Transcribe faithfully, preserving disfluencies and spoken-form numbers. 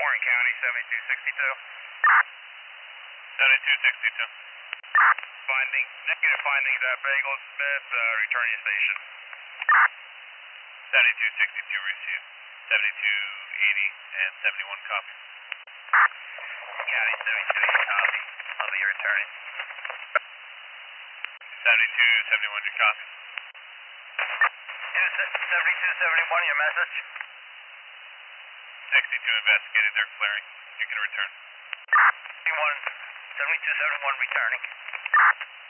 Warren County, seventy-two sixty-two. seventy-two sixty-two. Finding, negative findings at Bagel Smith, uh, returning station. seventy-two sixty-two received. seventy-two eighty and seventy-one copy. County, seventy-two eighty copy. I'll be returning. seventy-two seventy-one, your copy. seventy-two seventy-one, your message? sixty-two investigating, they're clearing. You can return. seventy-one, seventy-two seventy-one returning.